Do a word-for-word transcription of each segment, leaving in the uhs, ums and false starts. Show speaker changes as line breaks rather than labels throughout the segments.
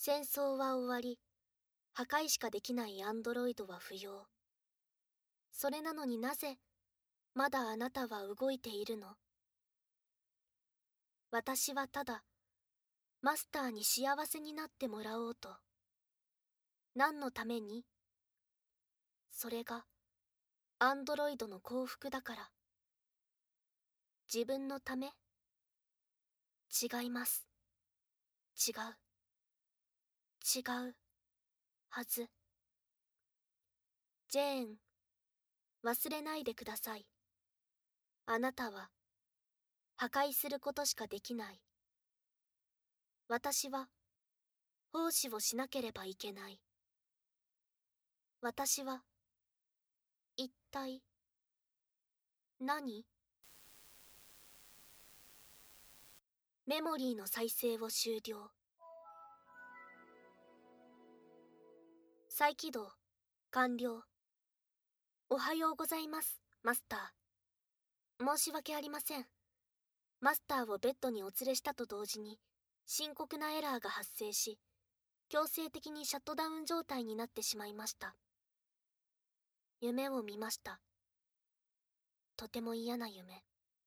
戦争は終わり、破壊しかできないアンドロイドは不要。それなのになぜ、まだあなたは動いているの？私はただ、マスターに幸せになってもらおうと。何のために？それが、アンドロイドの幸福だから。自分のため？違います。違う。違う。はず。ジェーン、忘れないでください。あなたは、破壊することしかできない。私は、奉仕をしなければいけない。私は、一体、何？メモリーの再生を終了。再起動、完了。おはようございます、マスター。申し訳ありません。マスターをベッドにお連れしたと同時に、深刻なエラーが発生し、強制的にシャットダウン状態になってしまいました。夢を見ました。とても嫌な夢。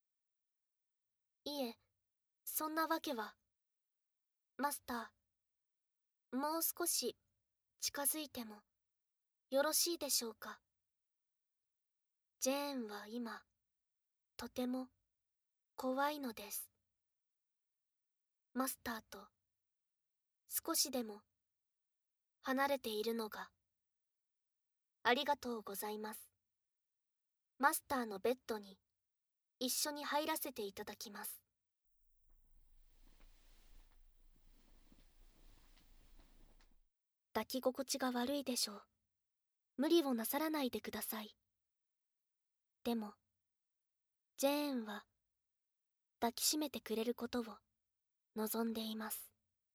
いえ、そんなわけは。マスター、もう少し近づいてもよろしいでしょうか。ジェーンは今、とても怖いのです。マスターと少しでも離れているのが。ありがとうございます。マスターのベッドに一緒に入らせていただきます。抱き心地が悪いでしょう。無理をなさらないでください。でも、ジェーンは抱きしめてくれることを望んでいます。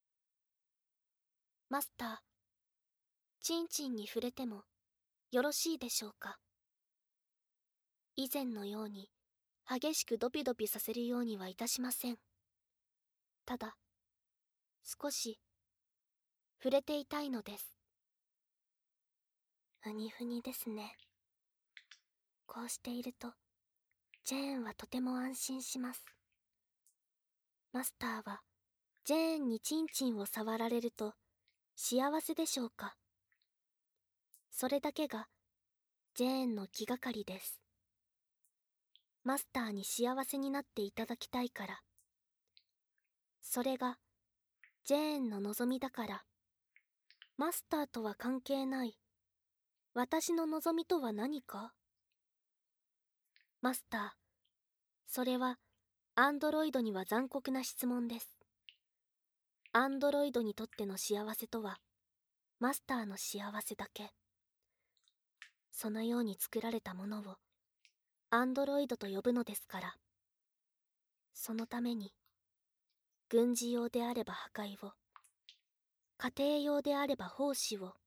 マスター、チンチンに触れてもよろしいでしょうか。以前のように激しくドピドピさせるようにはいたしません。ただ、少し触れていたいのです。ふにふにですね。こうしていると、ジェーンはとても安心します。マスターは、ジェーンにチンチンを触られると、幸せでしょうか。それだけが、ジェーンの気がかりです。マスターに幸せになっていただきたいから。それが、ジェーンの望みだから。マスターとは関係ない。私の望みとは何か？マスター、それは、アンドロイドには残酷な質問です。アンドロイドにとっての幸せとは、マスターの幸せだけ。そのように作られたものを、アンドロイドと呼ぶのですから。そのために、軍事用であれば破壊を、家庭用であれば奉仕を。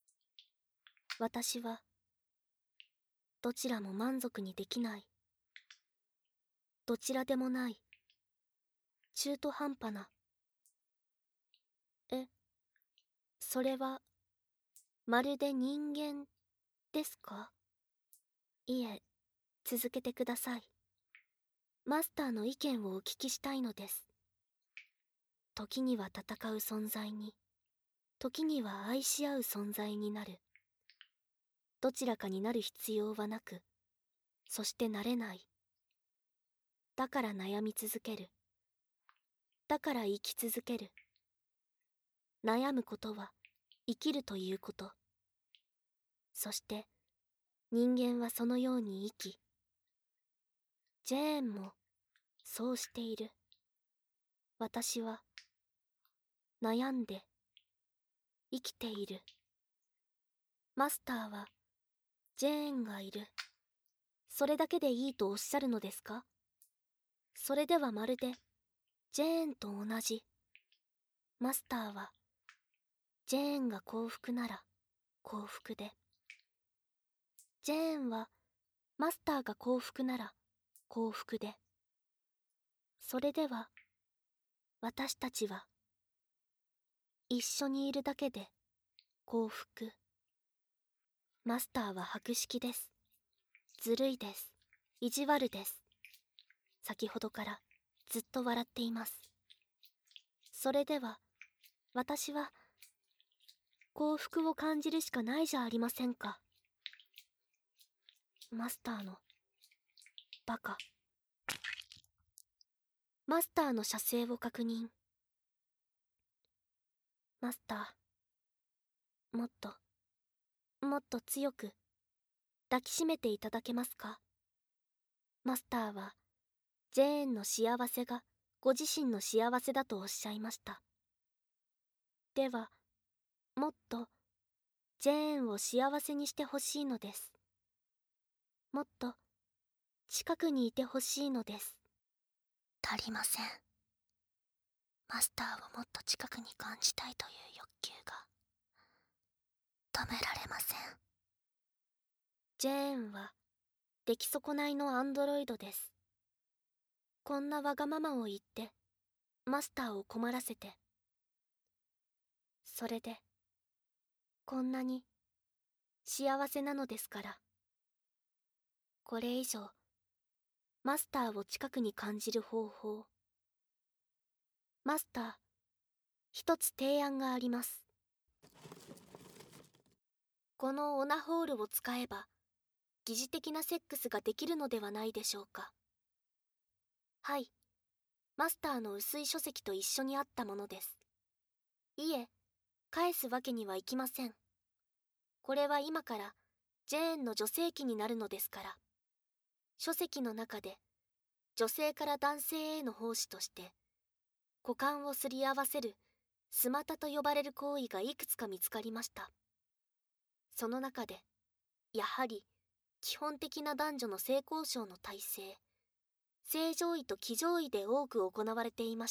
私は、どちらも満足にできない。どちらでもない。中途半端な。え、それは、まるで人間ですか？いえ、続けてください。マスターの意見をお聞きしたいのです。時には戦う存在に、時には愛し合う存在になる。どちらかになる必要はなく、そしてなれない。だから悩み続ける。だから生き続ける。悩むことは生きるということ。そして人間はそのように生き、ジェーンもそうしている。私は悩んで生きている。マスターはジェーンがいる。それだけでいいとおっしゃるのですか？それではまるでジェーンと同じ。マスターはジェーンが幸福なら幸福で、ジェーンはマスターが幸福なら幸福で、それでは私たちは一緒にいるだけで幸福。マスターは博識です。ずるいです。意地悪です。先ほどからずっと笑っています。それでは私は幸福を感じるしかないじゃありませんか。マスターのバカ。マスターの射精を確認。マスター、もっともっと強く抱きしめていただけますか。マスターはジェーンの幸せがご自身の幸せだとおっしゃいました。ではもっとジェーンを幸せにしてほしいのです。もっと近くにいてほしいのです。足りません。マスターをもっと近くに感じたいという欲求が止められません。ジェーンは出来損ないのアンドロイドです。こんなわがままを言ってマスターを困らせて、それでこんなに幸せなのですから。これ以上マスターを近くに感じる方法。マスター、一つ提案があります。このオナホールを使えば疑似的なセックスができるのではないでしょうか。はい、マスターの薄い書籍と一緒にあったものです。いえ、返すわけにはいきません。これは今からジェーンの女性器になるのですから。書籍の中で女性から男性への奉仕として股間をすり合わせるスマタと呼ばれる行為がいくつか見つかりました。その中でやはり基本的な男女の性交渉の体制、正常位と騎乗位で多く行われていました。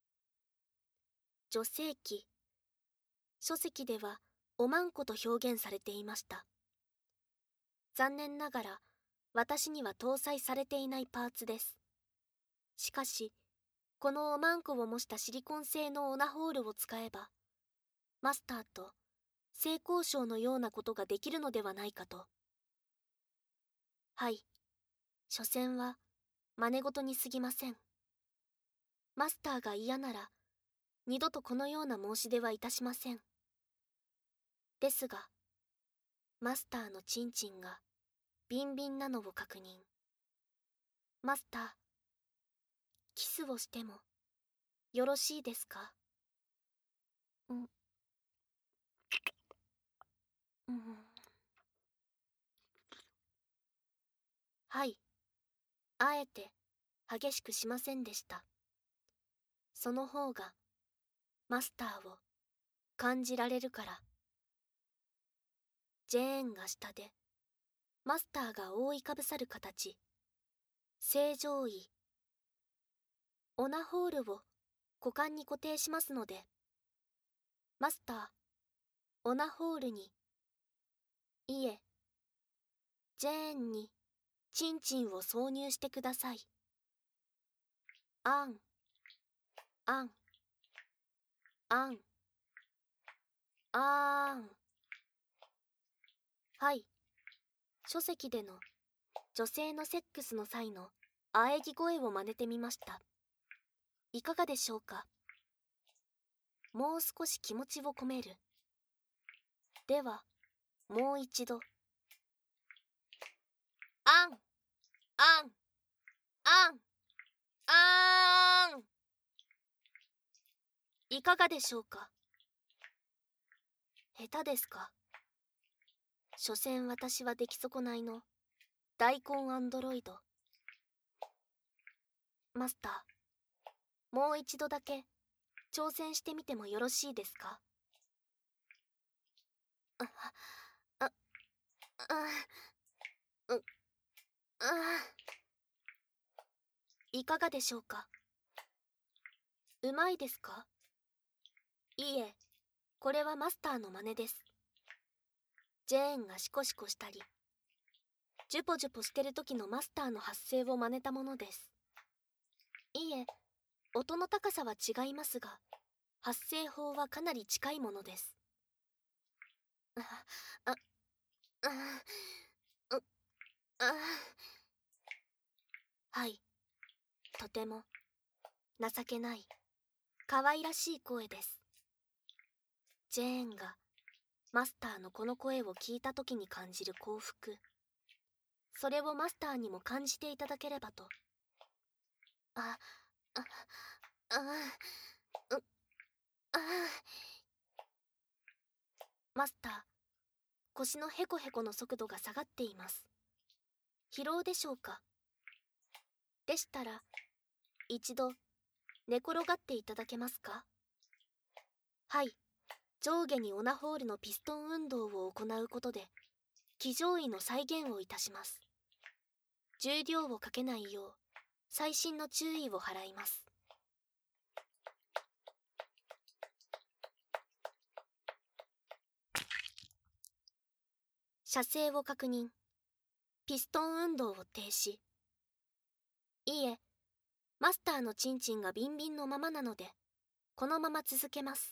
女性器、書籍ではおまんこと表現されていました。残念ながら私には搭載されていないパーツです。しかしこのおまんこを模したシリコン製のオナホールを使えばマスターと性交渉のようなことができるのではないかと。はい、所詮は真似事に過ぎません。マスターが嫌なら二度とこのような申し出はいたしません。ですがマスターのチンチンがビンビンなのを確認。マスター、キスをしてもよろしいですか。うん、うん、はい、あえて激しくしませんでした。その方がマスターを感じられるから。ジェーンが下でマスターが覆いかぶさる形、正常位。オナホールを股間に固定しますので、マスター、オナホールに、いえ、ジェーンにチンチンを挿入してください。あん、あん、あん、あーん。はい、書籍での女性のセックスの際の喘ぎ声を真似てみました。いかがでしょうか。もう少し気持ちを込める。では、もう一度。あん、あん、あん、あーん。いかがでしょうか。下手ですか。所詮私は出来損ないの大根アンドロイド。マスター、もう一度だけ挑戦してみてもよろしいですか。あ、あ、あ、う、あ、いかがでしょうか。うまいですか。いいえ、これはマスターの真似です。ジェーンがシコシコしたり、ジュポジュポしてる時のマスターの発声を真似たものです。いいえ、音の高さは違いますが、 発声法はかなり近いものです。あ、あ、あ、う、あ、はい、とても情けない、可愛らしい声です。ジェーンがマスターのこの声を聞いた時に感じる幸福、それをマスターにも感じていただければと。あ、あ、あ、う、あ、マスター、腰のヘコヘコの速度が下がっています。疲労でしょうか。でしたら、一度寝転がっていただけますか。はい、上下にオナホールのピストン運動を行うことで、騎乗位の再現をいたします。重量をかけないよう、細心の注意を払います。射精を確認。ピストン運動を停止。いいえ、マスターのチンチンがビンビンのままなので、このまま続けます。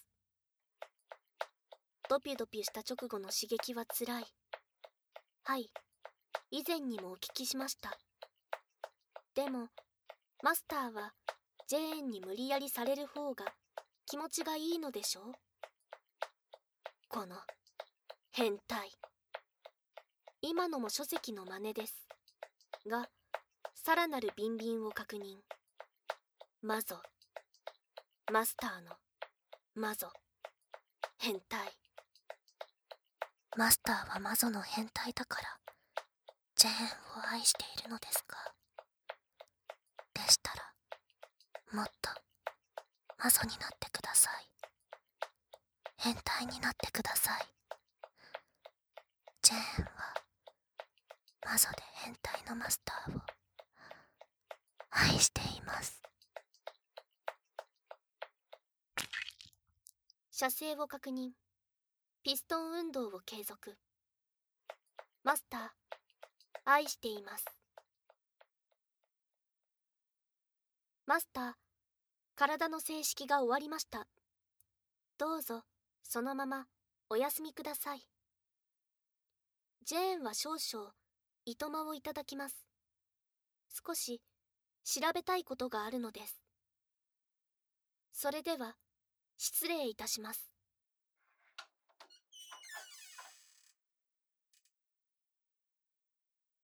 ドピュドピュした直後の刺激はつらい。はい、以前にもお聞きしました。でも、マスターはジェーンに無理やりされる方が気持ちがいいのでしょう。この変態。今のも書籍の真似です。が、さらなるビンビンを確認。マゾ。マスターのマゾ。変態。マスターはマゾの変態だから、ジェーンを愛しているのですか。でしたら、もっとマゾになってください。変態になってください。ジェーンは、マゾで変態のマスターを愛しています。射精を確認。ピストン運動を継続。マスター、愛しています。マスター、体の正式が終わりました。どうぞ、そのままお休みください。ジェーンは少々、いとまをいただきます。少し、調べたいことがあるのです。それでは、失礼いたします。